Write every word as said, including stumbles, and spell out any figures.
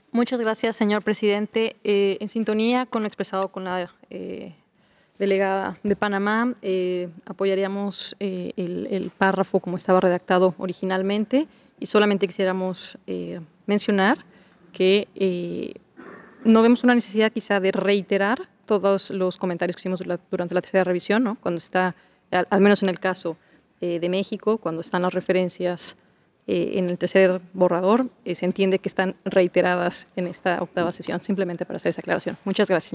Muchas gracias, señor presidente. Eh, en sintonía con lo expresado con la eh, delegada de Panamá, eh, apoyaríamos eh, el, el párrafo como estaba redactado originalmente y solamente quisiéramos eh, mencionar que eh, no vemos una necesidad quizá de reiterar todos los comentarios que hicimos durante la tercera revisión, ¿no? Cuando está, al, al menos en el caso eh, de México, cuando están las referencias eh, en el tercer borrador, eh, se entiende que están reiteradas en esta octava sesión, simplemente para hacer esa aclaración. Muchas gracias.